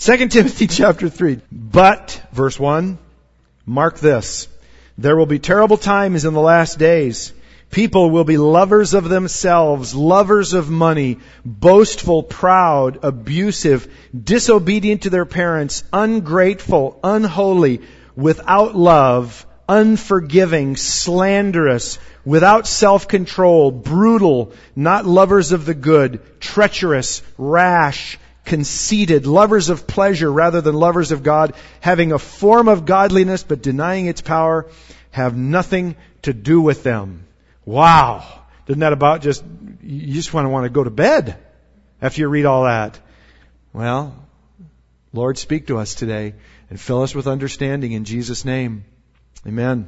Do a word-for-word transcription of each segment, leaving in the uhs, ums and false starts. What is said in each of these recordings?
Second Timothy chapter three. But, verse one, mark this. There will be terrible times in the last days. People will be lovers of themselves, lovers of money, boastful, proud, abusive, disobedient to their parents, ungrateful, unholy, without love, unforgiving, slanderous, without self-control, brutal, not lovers of the good, treacherous, rash, conceited, lovers of pleasure rather than lovers of God, having a form of godliness but denying its power, have nothing to do with them. Wow. Doesn't that about just, you just want to want to go to bed after you read all that? Well, Lord, speak to us today and fill us with understanding in Jesus' name. Amen.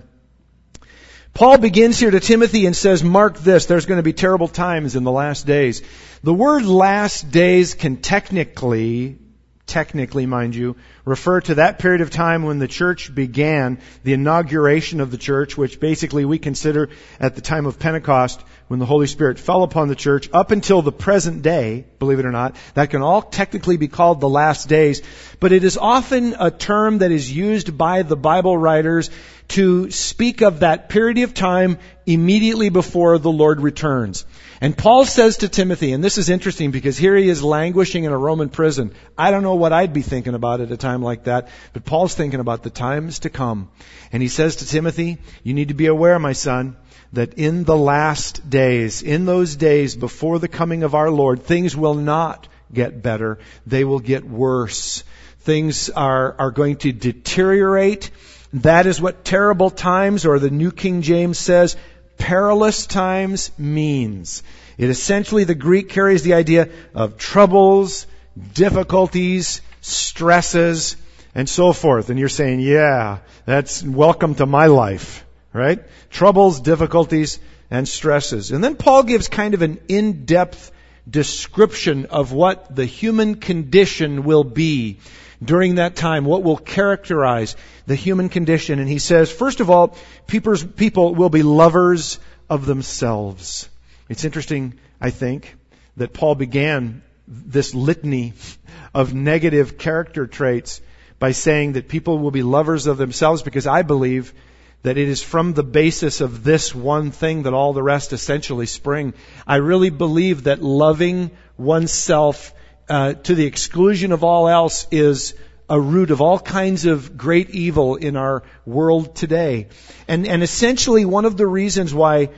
Paul begins here to Timothy and says, mark this, there's going to be terrible times in the last days. The word last days can technically, technically, mind you, refer to that period of time when the church began, the inauguration of the church, which basically we consider at the time of Pentecost, when the Holy Spirit fell upon the church, up until the present day, believe it or not. That can all technically be called the last days, but it is often a term that is used by the Bible writers to speak of that period of time immediately before the Lord returns. And Paul says to Timothy, and this is interesting because here he is languishing in a Roman prison. I don't know what I'd be thinking about at a time like that, but Paul's thinking about the times to come. And he says to Timothy, you need to be aware, my son, that in the last days, in those days before the coming of our Lord, things will not get better. They will get worse. Things are, are going to deteriorate. That is what terrible times, or the New King James says, perilous times means. It essentially, the Greek carries the idea of troubles, difficulties, stresses, and so forth. And you're saying, yeah, that's welcome to my life, right? Troubles, difficulties, and stresses. And then Paul gives kind of an in-depth description of what the human condition will be during that time, what will characterize the human condition. And he says, first of all, people will be lovers of themselves. It's interesting, I think, that Paul began this litany of negative character traits by saying that people will be lovers of themselves, because I believe that it is from the basis of this one thing that all the rest essentially spring. I really believe that loving oneself Uh, to the exclusion of all else is a root of all kinds of great evil in our world today. And, and essentially one of the reasons why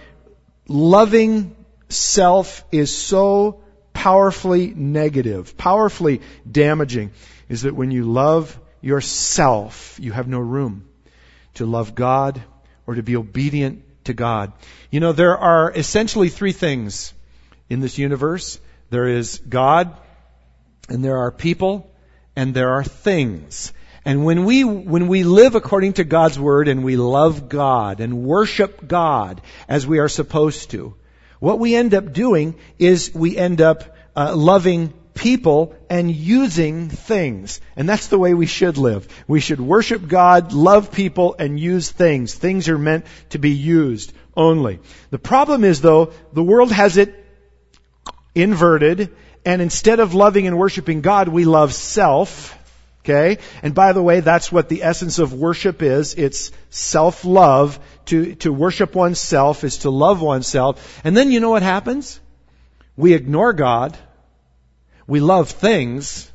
loving self is so powerfully negative, powerfully damaging, is that when you love yourself, you have no room to love God or to be obedient to God. You know, there are essentially three things in this universe. There is God, and there are people, and there are things. And when we when we live according to God's Word and we love God and worship God as we are supposed to, what we end up doing is we end up uh, loving people and using things. And that's the way we should live. We should worship God, love people, and use things. Things are meant to be used only. The problem is, though, the world has it inverted. And instead of loving and worshiping God, we love self. Okay? And by the way, that's what the essence of worship is. It's self-love. To, to worship oneself is to love oneself. And then you know what happens? We ignore God. We love things.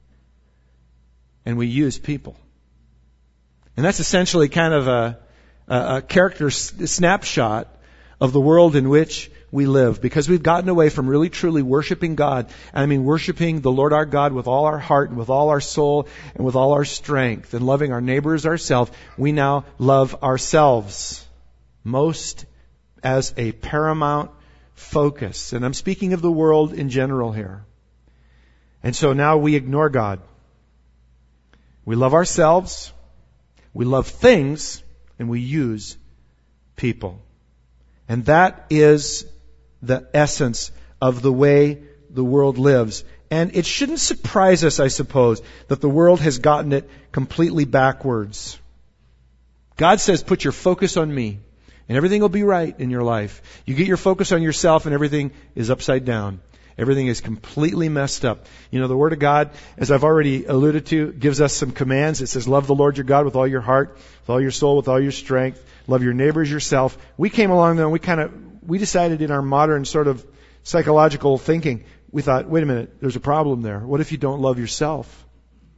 And we use people. And that's essentially kind of a, a, a character snapshot of the world in which we live, because we've gotten away from really truly worshiping God. And I mean worshiping the Lord our God with all our heart and with all our soul and with all our strength, and loving our neighbor as ourselves. We now love ourselves most as a paramount focus. And I'm speaking of the world in general here. And so now we ignore God. We love ourselves, we love things, and we use people. And that is the essence of the way the world lives. And it shouldn't surprise us, I suppose, that the world has gotten it completely backwards. God says, put your focus on me, and everything will be right in your life. You get your focus on yourself, and everything is upside down. Everything is completely messed up. You know, the Word of God, as I've already alluded to, gives us some commands. It says, love the Lord your God with all your heart, with all your soul, with all your strength. Love your neighbor as yourself. We came along though and we kind of, we decided in our modern sort of psychological thinking, we thought, wait a minute, there's a problem there. What if you don't love yourself?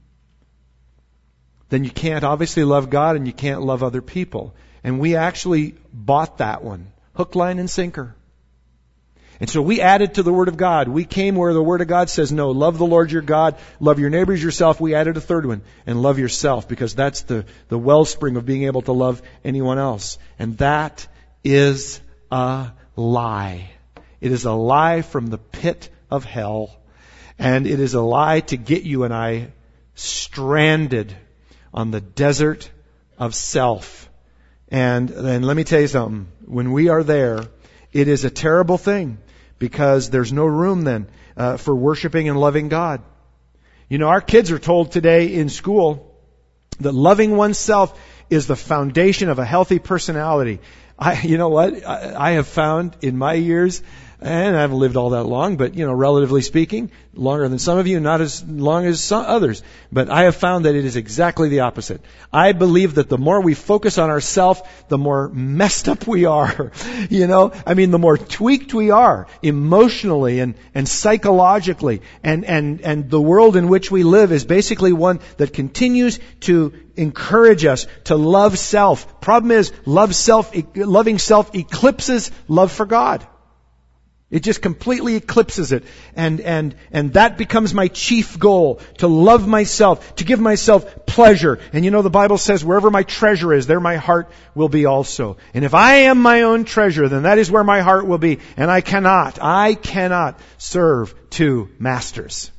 Then you can't obviously love God and you can't love other people. And we actually bought that one. Hook, line, and sinker. And so we added to the Word of God. We came where the Word of God says, no, love the Lord your God, love your neighbors yourself. We added a third one, and love yourself, because that's the, the wellspring of being able to love anyone else. And that is a lie. It is a lie from the pit of hell. And it is a lie to get you and I stranded on the desert of self. And then let me tell you something. When we are there, it is a terrible thing, because there's no room then uh, for worshiping and loving God. You know, our kids are told today in school that loving oneself is the foundation of a healthy personality. I, you know what? I, I have found in my years, and I haven't lived all that long, but, you know, relatively speaking, longer than some of you, not as long as some others. But I have found that it is exactly the opposite. I believe that the more we focus on ourselves, the more messed up we are. You know, I mean, the more tweaked we are emotionally and, and psychologically. And, and, and the world in which we live is basically one that continues to encourage us to love self. Problem is, love self, loving self eclipses love for God. It just completely eclipses it. And, and, and that becomes my chief goal, to love myself, to give myself pleasure. And you know, the Bible says, wherever my treasure is, there my heart will be also. And if I am my own treasure, then that is where my heart will be. And I cannot, I cannot serve two masters.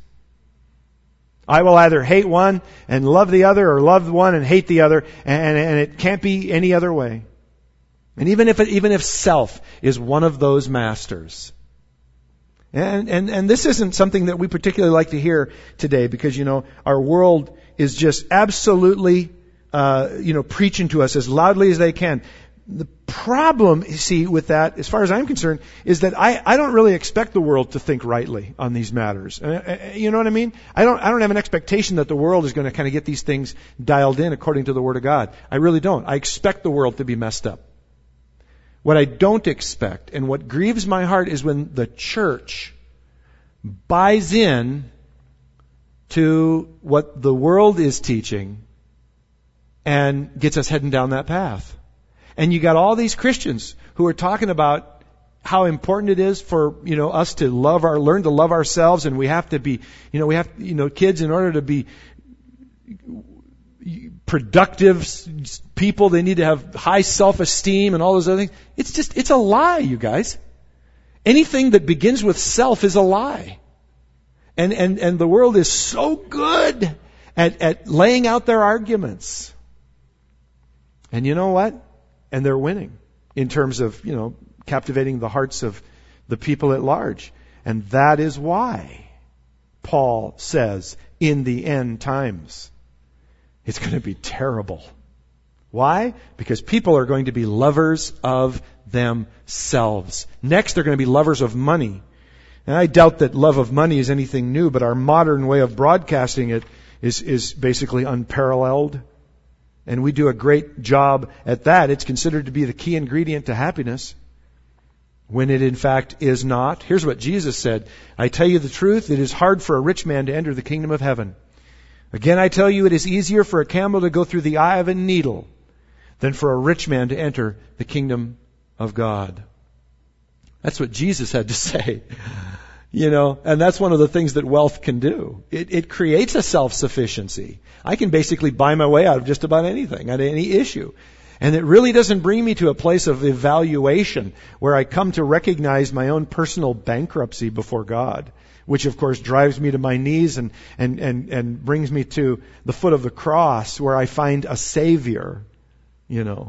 I will either hate one and love the other, or love one and hate the other, and, and it can't be any other way. And even if it, even if self is one of those masters. And, and, and this isn't something that we particularly like to hear today, because, you know, our world is just absolutely, uh, you know, preaching to us as loudly as they can. The problem, you see, with that, as far as I'm concerned, is that I, I don't really expect the world to think rightly on these matters. Uh, you know what I mean? I don't, I don't have an expectation that the world is going to kind of get these things dialed in according to the Word of God. I really don't. I expect the world to be messed up. What I don't expect, and what grieves my heart, is when the church buys in to what the world is teaching and gets us heading down that path. And you got all these Christians who are talking about how important it is for, you know, us to love our, learn to love ourselves, and we have to be, you know, we have, you know, kids, in order to be productive people, they need to have high self-esteem and all those other things. It's just, it's a lie, you guys. Anything that begins with self is a lie. And, and, and the world is so good at, at laying out their arguments. And you know what? And they're winning in terms of, you know, captivating the hearts of the people at large. And that is why Paul says, in the end times, it's going to be terrible. Why? Because people are going to be lovers of themselves. Next, they're going to be lovers of money. And I doubt that love of money is anything new, but our modern way of broadcasting it is, is basically unparalleled. And we do a great job at that. It's considered to be the key ingredient to happiness, when it in fact is not. Here's what Jesus said. I tell you the truth, it is hard for a rich man to enter the kingdom of heaven. Again, I tell you, it is easier for a camel to go through the eye of a needle than for a rich man to enter the kingdom of God. That's what Jesus had to say. You know, and that's one of the things that wealth can do. It, it creates a self-sufficiency. I can basically buy my way out of just about anything, at any issue. And it really doesn't bring me to a place of evaluation where I come to recognize my own personal bankruptcy before God, which of course drives me to my knees and, and, and, and brings me to the foot of the cross, where I find a Savior, you know,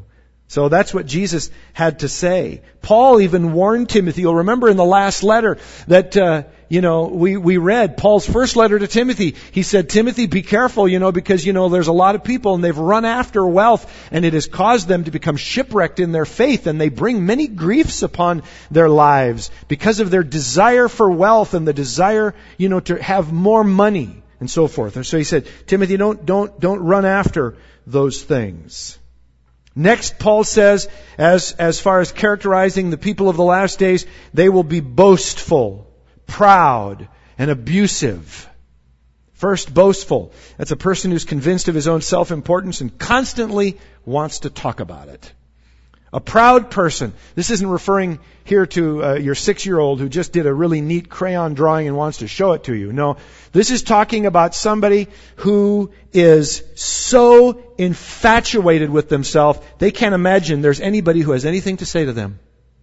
So that's what Jesus had to say. Paul even warned Timothy. You'll remember in the last letter that, uh, you know, we, we read Paul's first letter to Timothy. He said, Timothy, be careful, you know, because, you know, there's a lot of people and they've run after wealth and it has caused them to become shipwrecked in their faith, and they bring many griefs upon their lives because of their desire for wealth and the desire, you know, to have more money and so forth. And so he said, Timothy, don't, don't, don't run after those things. Next, Paul says, as, as far as characterizing the people of the last days, they will be boastful, proud, and abusive. First, boastful. That's a person who's convinced of his own self-importance and constantly wants to talk about it. A proud person. This isn't referring here to uh, your six-year-old who just did a really neat crayon drawing and wants to show it to you. No, this is talking about somebody who is so infatuated with themselves, they can't imagine there's anybody who has anything to say to them.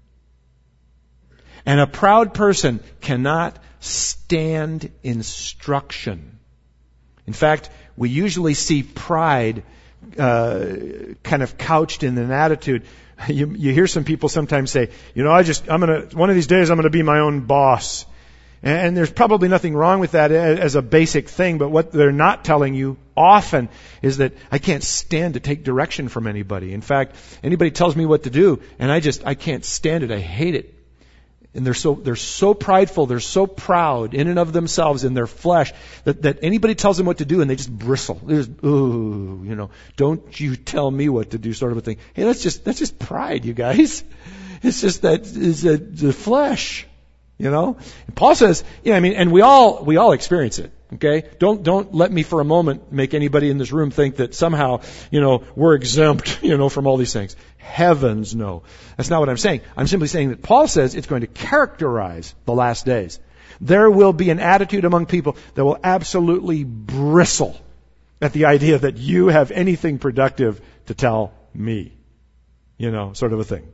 And a proud person cannot stand instruction. In fact, we usually see pride uh, kind of couched in an attitude. You, you hear some people sometimes say, you know, I just, I'm gonna, one of these days I'm gonna be my own boss. And, and there's probably nothing wrong with that as a basic thing, but what they're not telling you often is that I can't stand to take direction from anybody. In fact, anybody tells me what to do, and I just, I can't stand it. I hate it. And they're so, they're so prideful, they're so proud in and of themselves, in their flesh, that, that anybody tells them what to do and they just bristle. They just, ooh, you know, don't you tell me what to do, sort of a thing. Hey, that's just, that's just pride, you guys. It's just that, is the flesh, you know? And Paul says, yeah, I mean, and we all, we all experience it. Okay? Don't, don't let me for a moment make anybody in this room think that somehow, you know, we're exempt, you know, from all these things. Heavens no. That's not what I'm saying. I'm simply saying that Paul says it's going to characterize the last days. There will be an attitude among people that will absolutely bristle at the idea that you have anything productive to tell me. You know, sort of a thing.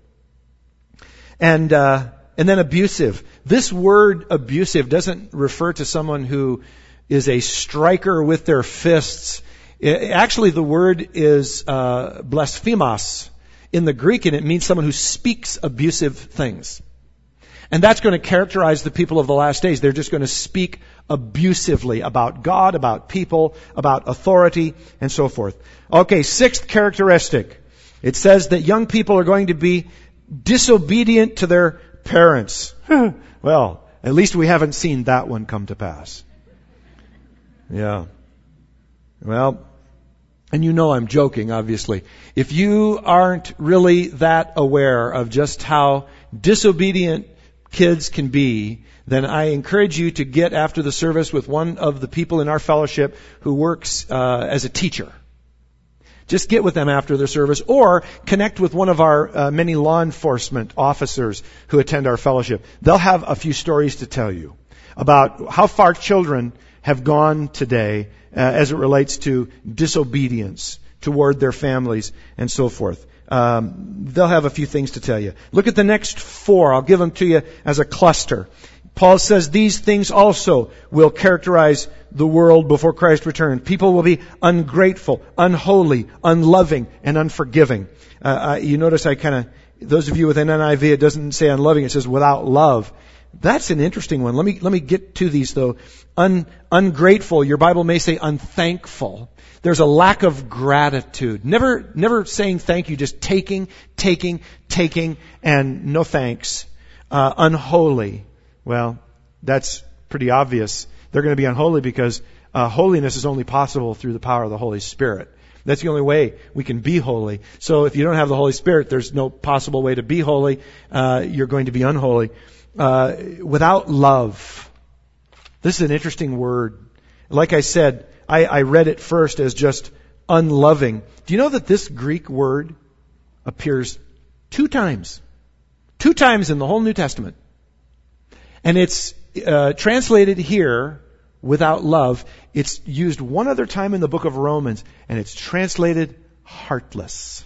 And, uh, and then abusive. This word abusive doesn't refer to someone who is a striker with their fists. It, actually, the word is uh, blasphemos in the Greek, and it means someone who speaks abusive things. And that's going to characterize the people of the last days. They're just going to speak abusively about God, about people, about authority, and so forth. Okay, sixth characteristic. It says that young people are going to be disobedient to their parents. Well, at least we haven't seen that one come to pass. Yeah. Well, and you know I'm joking, obviously. If you aren't really that aware of just how disobedient kids can be, then I encourage you to get after the service with one of the people in our fellowship who works uh, as a teacher. Just get with them after the service, or connect with one of our uh, many law enforcement officers who attend our fellowship. They'll have a few stories to tell you about how far children have gone today uh, as it relates to disobedience toward their families and so forth. Um, they'll have a few things to tell you. Look at the next four. I'll give them to you as a cluster. Paul says these things also will characterize the world before Christ returns. People will be ungrateful, unholy, unloving, and unforgiving. Uh, uh, you notice I kind of, those of you with an N I V, it doesn't say unloving, it says without love. That's an interesting one. Let me, let me get to these though. Un, ungrateful, your Bible may say unthankful. There's a lack of gratitude. Never, never saying thank you, just taking, taking, taking, and no thanks. Uh, unholy. Well, that's pretty obvious. They're going to be unholy because uh, holiness is only possible through the power of the Holy Spirit. That's the only way we can be holy. So if you don't have the Holy Spirit, there's no possible way to be holy. Uh, you're going to be unholy. Uh, without love. This is an interesting word. Like I said, I, I read it first as just unloving. Do you know that this Greek word appears two times? Two times in the whole New Testament. And it's uh, translated here without love. It's used one other time in the book of Romans, and it's translated heartless.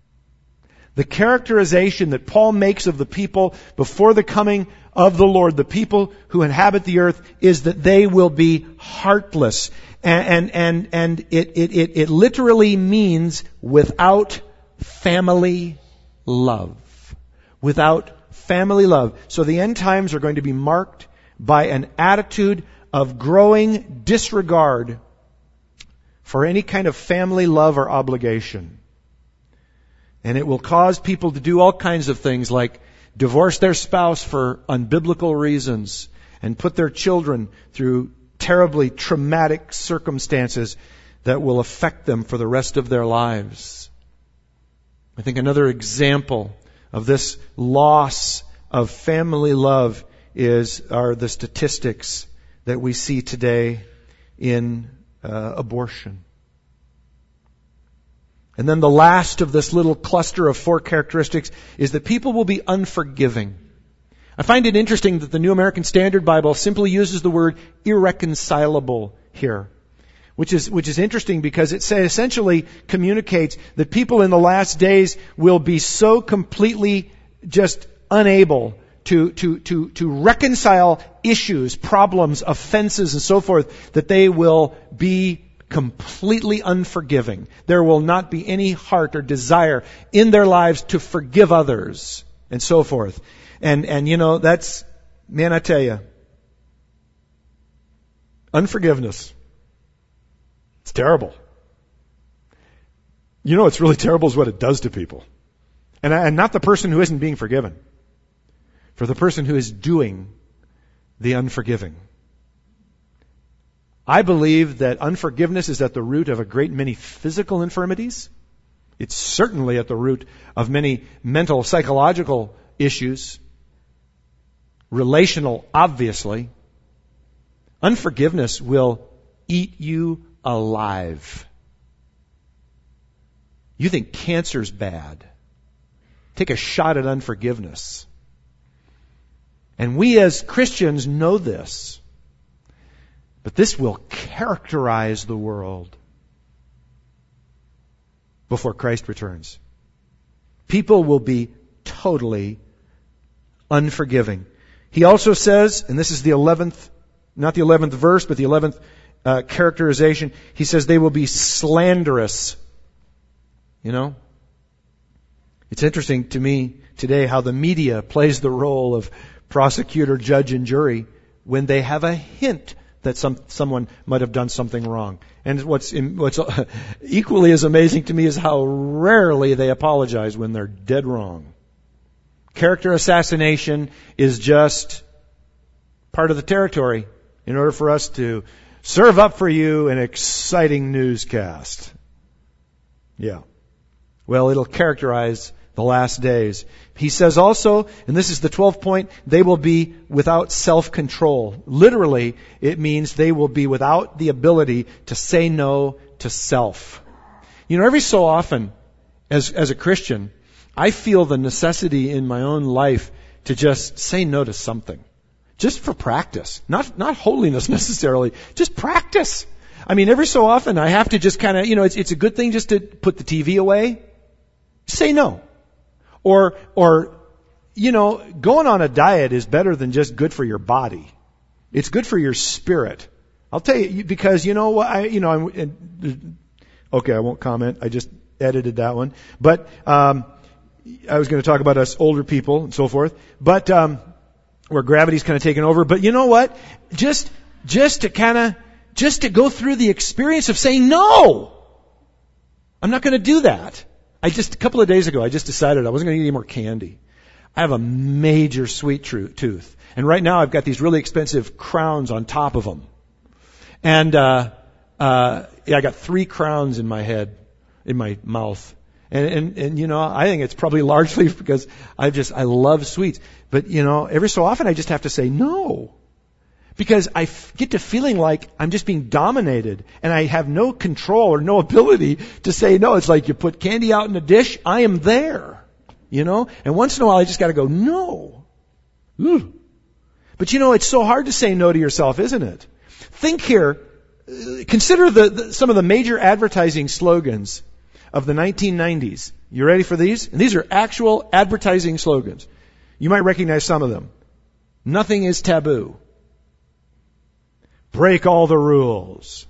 The characterization that Paul makes of the people before the coming of the Lord, the people who inhabit the earth, is that they will be heartless. And, and, and, and it, it, it, it literally means without family love. Without family love. So the end times are going to be marked by an attitude of growing disregard for any kind of family love or obligation. And it will cause people to do all kinds of things like divorce their spouse for unbiblical reasons and put their children through terribly traumatic circumstances that will affect them for the rest of their lives. I think another example of this loss of family love is are the statistics that we see today in uh, abortion. And then the last of this little cluster of four characteristics is that people will be unforgiving. I find it interesting that the New American Standard Bible simply uses the word irreconcilable here, which is which is interesting because it say, essentially communicates that people in the last days will be so completely just unable to to to to reconcile issues, problems, offenses, and so forth, that they will be completely unforgiving. There will not be any heart or desire in their lives to forgive others, and so forth. And and you know, that's, man, I tell you, unforgiveness, it's terrible. You know what's really terrible is what it does to people. And, and not the person who isn't being forgiven. For the person who is doing the unforgiving. I believe that unforgiveness is at the root of a great many physical infirmities. It's certainly at the root of many mental, psychological issues. Relational, obviously. Unforgiveness will eat you alive. You think cancer's bad. Take a shot at unforgiveness. And we as Christians know this. But this will characterize the world before Christ returns. People will be totally unforgiving. He also says, and this is the eleventh, not the eleventh verse, but the eleventh uh, characterization, he says they will be slanderous. You know? It's interesting to me today how the media plays the role of prosecutor, judge, and jury when they have a hint that some someone might have done something wrong. And what's what's equally as amazing to me is how rarely they apologize when they're dead wrong. Character assassination is just part of the territory in order for us to serve up for you an exciting newscast. Yeah. Well, it'll characterize the last days. He says also, and this is the twelfth point, they will be without self-control. Literally, it means they will be without the ability to say no to self. You know, every so often, as as a Christian, I feel the necessity in my own life to just say no to something. Just for practice. Not not holiness necessarily. Just practice. I mean, every so often I have to just kind of, you know, it's it's a good thing just to put the T V away. Say no. Or, or, you know, going on a diet is better than just good for your body. It's good for your spirit. I'll tell you, because you know what, I, you know, I'm, okay, I won't comment. I just edited that one. But, um, I was going to talk about us older people and so forth. But, um, where gravity's kind of taken over. But you know what? Just, just to kind of, just to go through the experience of saying no. I'm not going to do that. I just, a couple of days ago, I just decided I wasn't going to eat any more candy. I have a major sweet tooth. And right now I've got these really expensive crowns on top of them. And, uh, uh, yeah, I got three crowns in my head, in my mouth. And, and, and, you know, I think it's probably largely because I just, I love sweets. But, you know, every so often I just have to say no. Because I f- get to feeling like I'm just being dominated and I have no control or no ability to say no. It's like you put candy out in a dish, I am there, you know? And once in a while I just got to go, no. Ooh. But you know, it's so hard to say no to yourself, isn't it? Think here, uh, consider the, the some of the major advertising slogans of the nineteen nineties. You ready for these? And these are actual advertising slogans. You might recognize some of them. Nothing is taboo. Break all the rules.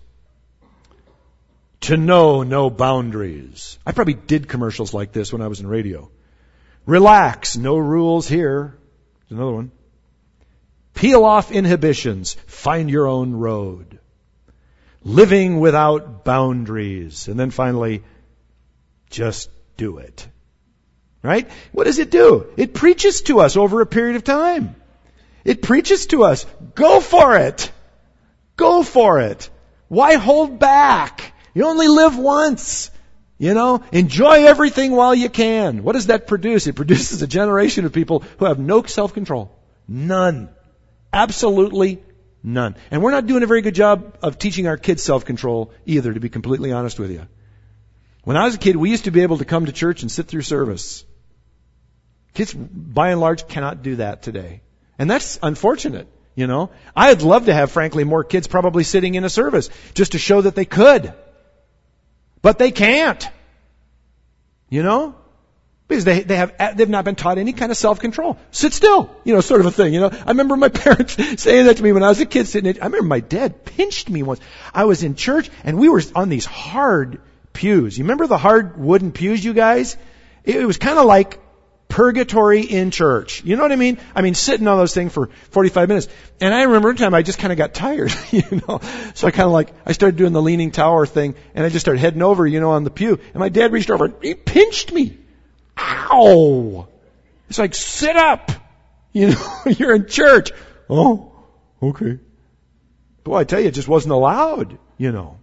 To know no boundaries. I probably did commercials like this when I was in radio. Relax. No rules here. There's another one. Peel off inhibitions. Find your own road. Living without boundaries. And then finally, just do it. Right? What does it do? It preaches to us over a period of time. It preaches to us. Go for it. Go for it. Why hold back? You only live once. You know, enjoy everything while you can. What does that produce? It produces a generation of people who have no self-control. None. Absolutely none. And we're not doing a very good job of teaching our kids self-control either, to be completely honest with you. When I was a kid, we used to be able to come to church and sit through service. Kids, by and large, cannot do that today. And that's unfortunate, you know. I'd love to have, frankly, more kids probably sitting in a service just to show that they could. But they can't. You know? Because they, they have, they've not been taught any kind of self-control. Sit still, you know, sort of a thing, you know. I remember my parents saying that to me when I was a kid sitting in, I remember my dad pinched me once. I was in church and we were on these hard pews. You remember the hard wooden pews, you guys? It, it was kind of like purgatory in church. You know what I mean? I mean, sitting on those things for forty-five minutes. And I remember one time I just kind of got tired, you know. So I kind of like, I started doing the leaning tower thing and I just started heading over, you know, on the pew. And my dad reached over and he pinched me. Ow! It's like, sit up! You know, you're in church. Oh, okay. Boy, I tell you, it just wasn't allowed, you know.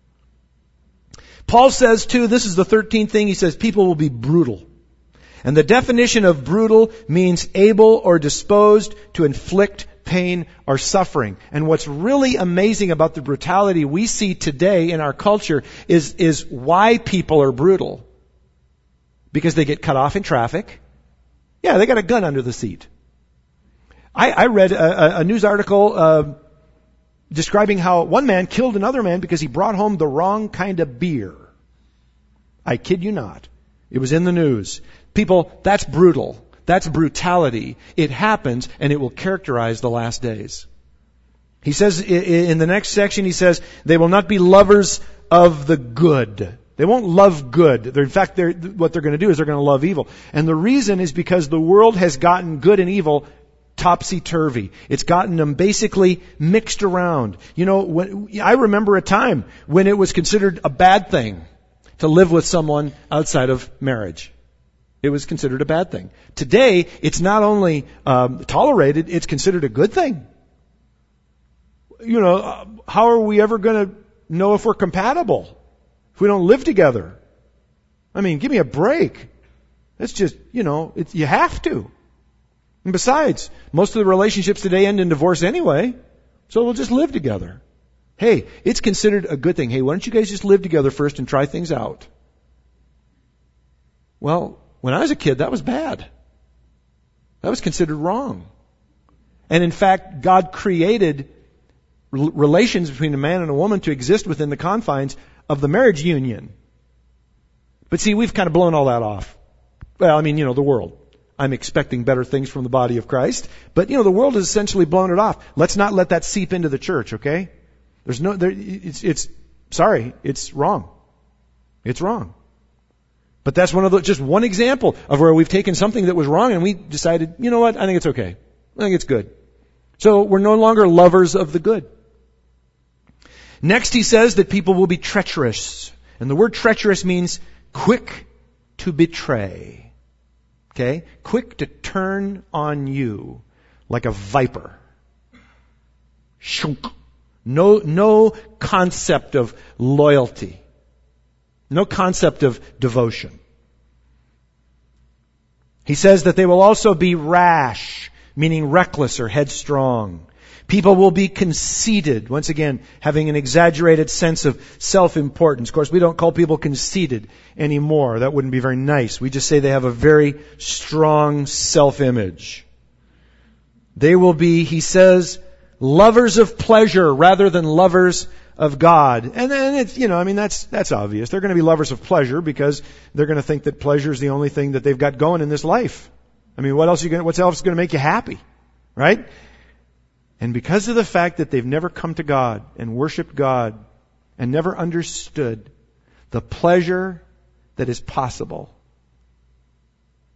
Paul says too, this is the thirteenth thing, he says people will be brutal. And the definition of brutal means able or disposed to inflict pain or suffering. And what's really amazing about the brutality we see today in our culture is, is why people are brutal. Because they get cut off in traffic. Yeah, they got a gun under the seat. I, I read a, a news article uh, describing how one man killed another man because he brought home the wrong kind of beer. I kid you not. It was in the news. People, that's brutal. That's brutality. It happens, and it will characterize the last days. He says in the next section, he says, they will not be lovers of the good. They won't love good. They're, in fact, they're, what they're going to do is they're going to love evil. And the reason is because the world has gotten good and evil topsy-turvy. It's gotten them basically mixed around. You know, when, I remember a time when it was considered a bad thing to live with someone outside of marriage. It was considered a bad thing. Today, it's not only um, tolerated, it's considered a good thing. You know, uh, how are we ever going to know if we're compatible if we don't live together? I mean, give me a break. That's just, you know, it's, you have to. And besides, most of the relationships today end in divorce anyway, so we'll just live together. Hey, it's considered a good thing. Hey, why don't you guys just live together first and try things out? Well, when I was a kid, that was bad. That was considered wrong. And in fact, God created relations between a man and a woman to exist within the confines of the marriage union. But see, we've kind of blown all that off. Well, I mean, you know, the world. I'm expecting better things from the body of Christ. But, you know, the world has essentially blown it off. Let's not let that seep into the church, okay? There's no, there, it's, it's, sorry, it's wrong. It's wrong. But that's one of the, just one example of where we've taken something that was wrong and we decided, you know what, I think it's okay. I think it's good. So we're no longer lovers of the good. Next he says that people will be treacherous. And the word treacherous means quick to betray. Okay? Quick to turn on you like a viper. Shunk. No, no concept of loyalty. No concept of devotion. He says that they will also be rash, meaning reckless or headstrong. People will be conceited. Once again, having an exaggerated sense of self-importance. Of course, we don't call people conceited anymore. That wouldn't be very nice. We just say they have a very strong self-image. They will be, he says, lovers of pleasure rather than lovers of God. And then it's, you know, I mean, that's, that's obvious. They're going to be lovers of pleasure because they're going to think that pleasure is the only thing that they've got going in this life. I mean, what else are you going to, what's else going to make you happy? Right? And because of the fact that they've never come to God and worshiped God and never understood the pleasure that is possible,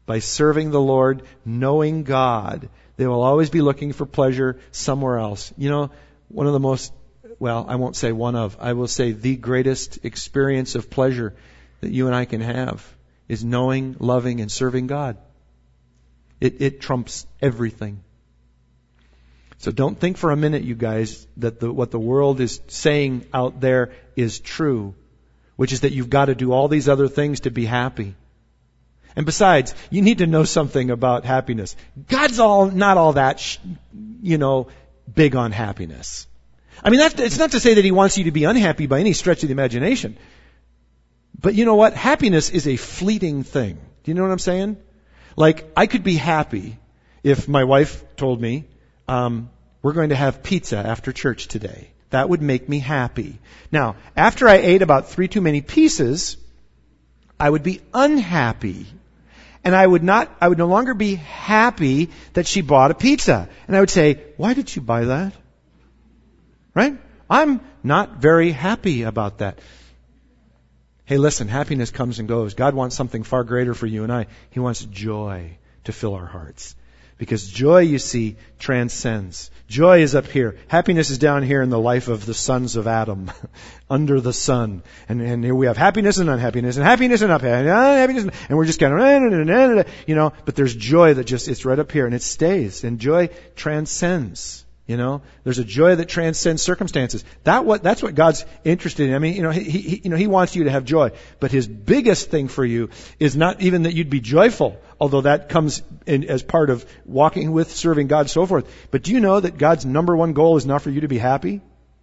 by serving the Lord, knowing God. They will always be looking for pleasure somewhere else. You know, one of the most, well, I won't say one of, I will say the greatest experience of pleasure that you and I can have is knowing, loving, and serving God. It, it trumps everything. So don't think for a minute, you guys, that the, what the world is saying out there is true, which is that you've got to do all these other things to be happy. And besides, you need to know something about happiness. God's all not all that, sh- you know, big on happiness. I mean, that's, it's not to say that He wants you to be unhappy by any stretch of the imagination. But you know what? Happiness is a fleeting thing. Do you know what I'm saying? Like, I could be happy if my wife told me, um, we're going to have pizza after church today. That would make me happy. Now, after I ate about three too many pieces, I would be unhappy. And I would not, I would no longer be happy that she bought a pizza. And I would say, why did you buy that? Right? I'm not very happy about that. Hey, listen, happiness comes and goes. God wants something far greater for you and I. He wants joy to fill our hearts. Because joy, you see, transcends. Joy is up here. Happiness is down here in the life of the sons of Adam, under the sun. And, and here we have happiness and unhappiness, and happiness and unhappiness, and we're just kind of, you know, but there's joy that just, it's right up here, and it stays. And joy transcends. You know, there's a joy that transcends circumstances. That what that's what God's interested in. I mean, you know, he, he you know he wants you to have joy, but His biggest thing for you is not even that you'd be joyful, although that comes in as part of walking with, serving God, so forth. But do you know that God's number one goal is not for you to be happy?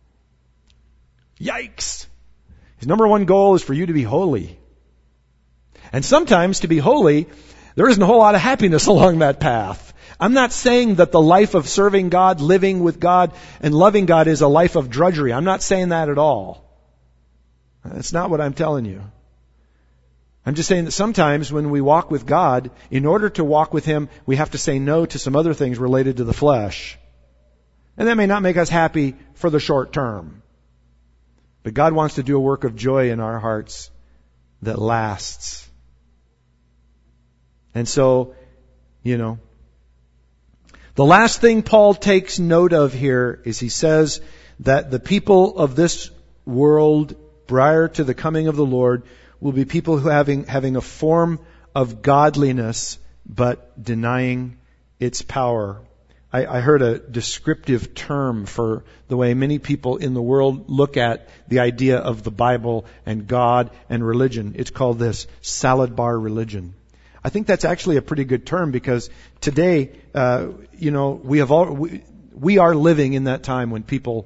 Yikes! His number one goal is for you to be holy. And sometimes to be holy, there isn't a whole lot of happiness along that path. I'm not saying that the life of serving God, living with God, and loving God is a life of drudgery. I'm not saying that at all. That's not what I'm telling you. I'm just saying that sometimes when we walk with God, in order to walk with Him, we have to say no to some other things related to the flesh. And that may not make us happy for the short term. But God wants to do a work of joy in our hearts that lasts. And so, you know, the last thing Paul takes note of here is he says that the people of this world prior to the coming of the Lord will be people who having having a form of godliness but denying its power. I, I heard a descriptive term for the way many people in the world look at the idea of the Bible and God and religion. It's called this salad bar religion. I think that's actually a pretty good term because today, uh, you know, we have all, we, we are living in that time when people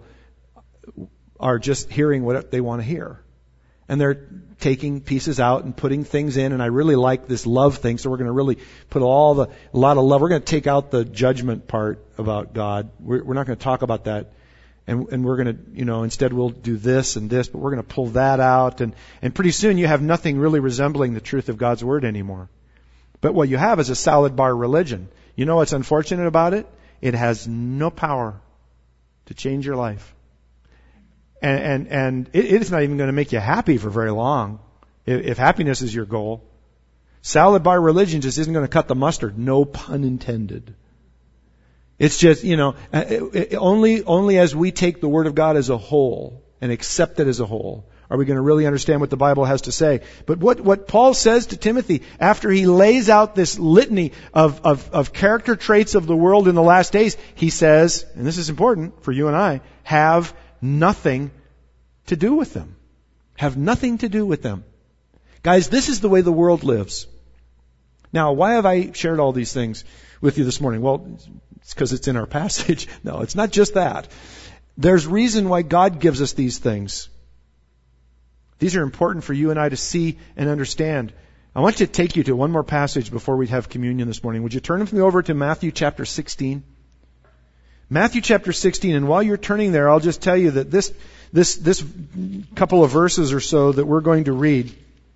are just hearing what they want to hear. And they're taking pieces out and putting things in. And I really like this love thing. So we're going to really put all the, a lot of love. We're going to take out the judgment part about God. We're, we're not going to talk about that. And, and we're going to, you know, instead we'll do this and this, but we're going to pull that out. And, and pretty soon you have nothing really resembling the truth of God's Word anymore. But what you have is a salad bar religion. You know what's unfortunate about it? It has no power to change your life. And and, and it, it's not even going to make you happy for very long. If, if happiness is your goal. Salad bar religion just isn't going to cut the mustard. No pun intended. It's just, you know, it, it, only only as we take the Word of God as a whole and accept it as a whole are we going to really understand what the Bible has to say. But what, what Paul says to Timothy after he lays out this litany of, of, of character traits of the world in the last days, he says, and this is important for you and I, have nothing to do with them. Have nothing to do with them. Guys, this is the way the world lives. Now, why have I shared all these things with you this morning? Well, it's because it's in our passage. No, it's not just that. There's reason why God gives us these things. These are important for you and I to see and understand. I want to take you to one more passage before we have communion this morning. Would you turn with me over to Matthew chapter sixteen? Matthew chapter sixteen, and while you're turning there, I'll just tell you that this this this couple of verses or so that we're going to read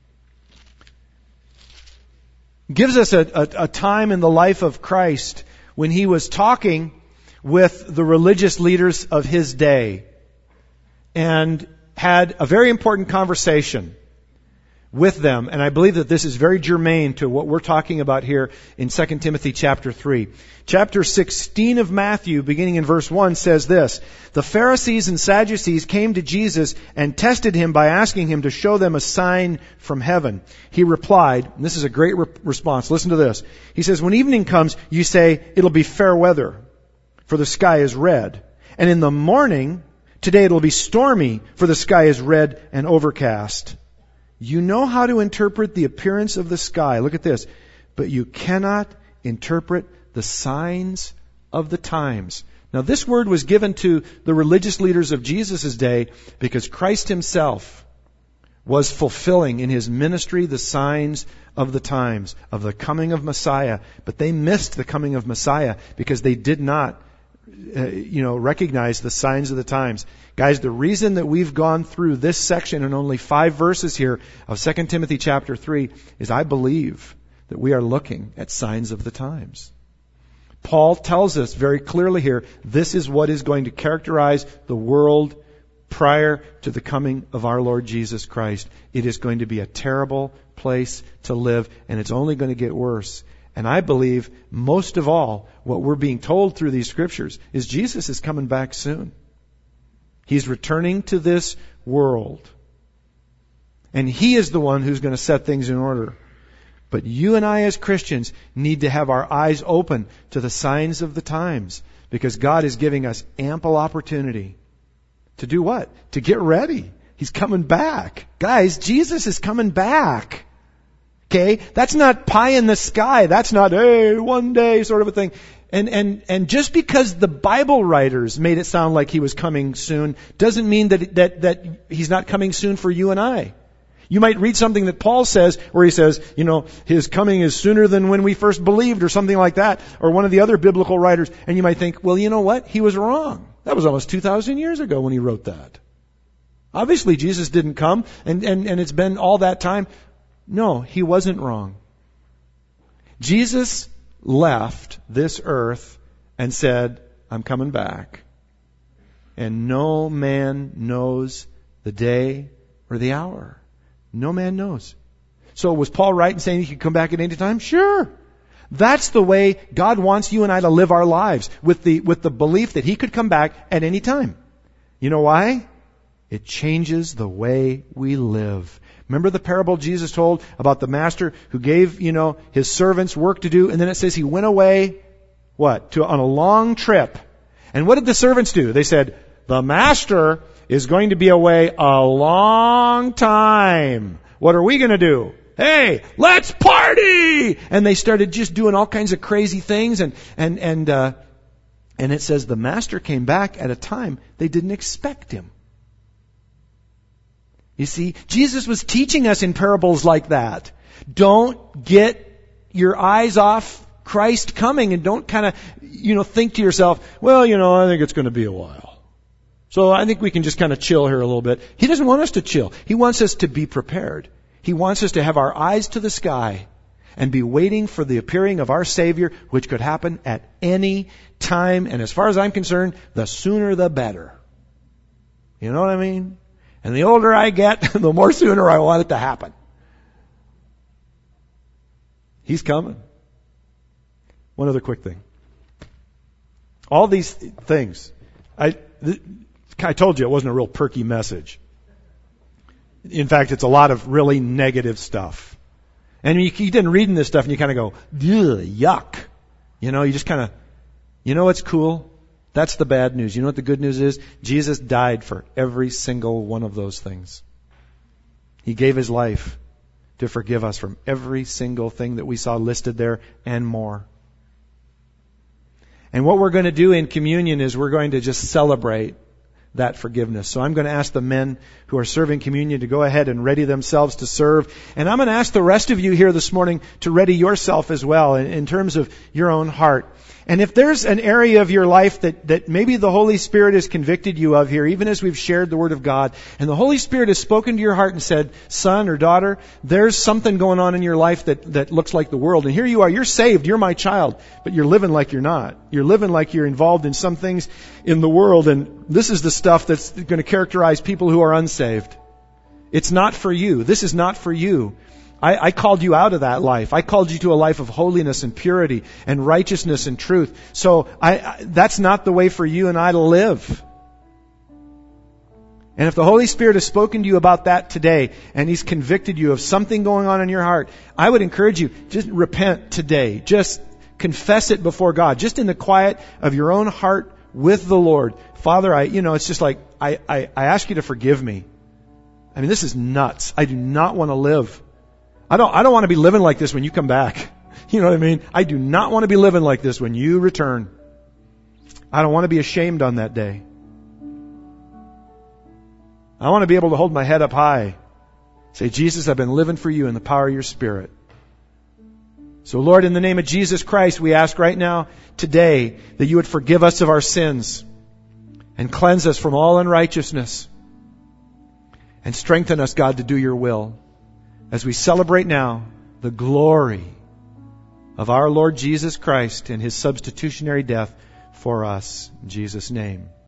gives us a, a, a time in the life of Christ when He was talking with the religious leaders of His day and had a very important conversation with them. And I believe that this is very germane to what we're talking about here in Second Timothy chapter three. Chapter sixteen of Matthew, beginning in verse one, says this: "The Pharisees and Sadducees came to Jesus and tested him by asking him to show them a sign from heaven. He replied," and this is a great re- response, listen to this. He says, "When evening comes, you say, it'll be fair weather, for the sky is red. And in the morning, today it'll be stormy, for the sky is red and overcast. You know how to interpret the appearance of the sky." Look at this. "But you cannot interpret the signs of the times." Now this word was given to the religious leaders of Jesus' day because Christ himself was fulfilling in his ministry the signs of the times, of the coming of Messiah. But they missed the coming of Messiah because they did not uh, you know, recognize the signs of the times. Guys, the reason that we've gone through this section in only five verses here of Second Timothy chapter three is I believe that we are looking at signs of the times. Paul tells us very clearly here, this is what is going to characterize the world prior to the coming of our Lord Jesus Christ. It is going to be a terrible place to live, and it's only going to get worse. And I believe, most of all, what we're being told through these scriptures is Jesus is coming back soon. He's returning to this world. And He is the one who's going to set things in order. But you and I as Christians need to have our eyes open to the signs of the times, because God is giving us ample opportunity to do what? To get ready. He's coming back. Guys, Jesus is coming back. Okay? That's not pie in the sky. That's not, hey, one day sort of a thing. And, and, and just because the Bible writers made it sound like He was coming soon doesn't mean that, that, that He's not coming soon for you and I. You might read something that Paul says where he says, you know, His coming is sooner than when we first believed, or something like that, or one of the other biblical writers, and you might think, well, you know what? He was wrong. That was almost two thousand years ago when he wrote that. Obviously, Jesus didn't come, and, and, and it's been all that time. No, He wasn't wrong. Jesus left this earth and said, I'm coming back. And no man knows the day or the hour. No man knows. So was Paul right in saying He could come back at any time? Sure. That's the way God wants you and I to live our lives, with the, with the belief that He could come back at any time. You know why? It changes the way we live. Remember the parable Jesus told about the master who gave, you know, his servants work to do, and then it says he went away, what? To, on a long trip. And what did the servants do? They said, the master is going to be away a long time. What are we going to do? Hey, let's party! And they started just doing all kinds of crazy things, and, and, and, uh, and it says the master came back at a time they didn't expect him. You see, Jesus was teaching us in parables like that. Don't get your eyes off Christ coming, and don't kind of, you know, think to yourself, well, you know, I think it's going to be a while. So I think we can just kind of chill here a little bit. He doesn't want us to chill. He wants us to be prepared. He wants us to have our eyes to the sky and be waiting for the appearing of our Savior, which could happen at any time. And as far as I'm concerned, the sooner the better. You know what I mean? And the older I get, the more sooner I want it to happen. He's coming. One other quick thing. All these things, I, th- I told you it wasn't a real perky message. In fact, it's a lot of really negative stuff. And you, you didn't read in this stuff and you kind of go, yuck. You know, you just kind of, you know what's cool? That's the bad news. You know what the good news is? Jesus died for every single one of those things. He gave His life to forgive us from every single thing that we saw listed there and more. And what we're going to do in communion is we're going to just celebrate that forgiveness. So I'm going to ask the men who are serving communion to go ahead and ready themselves to serve. And I'm going to ask the rest of you here this morning to ready yourself as well in, in terms of your own heart. And if there's an area of your life that, that maybe the Holy Spirit has convicted you of here, even as we've shared the Word of God, and the Holy Spirit has spoken to your heart and said, son or daughter, there's something going on in your life that, that looks like the world. And here you are, you're saved, you're my child, but you're living like you're not. You're living like you're involved in some things in the world, and this is the stuff that's going to characterize people who are unsaved. It's not for you. This is not for you. I, I called you out of that life. I called you to a life of holiness and purity and righteousness and truth. So I, I, that's not the way for you and I to live. And if the Holy Spirit has spoken to you about that today and He's convicted you of something going on in your heart, I would encourage you, just repent today. Just confess it before God. Just in the quiet of your own heart with the Lord. Father, I, you know, it's just like, I, I, I ask you to forgive me. I mean, this is nuts. I do not want to live. I don't, I don't want to be living like this when you come back. You know what I mean? I do not want to be living like this when you return. I don't want to be ashamed on that day. I want to be able to hold my head up high. Say, Jesus, I've been living for you in the power of your Spirit. So Lord, in the name of Jesus Christ, we ask right now, today, that you would forgive us of our sins and cleanse us from all unrighteousness and strengthen us, God, to do your will. As we celebrate now the glory of our Lord Jesus Christ and His substitutionary death for us. In Jesus' name.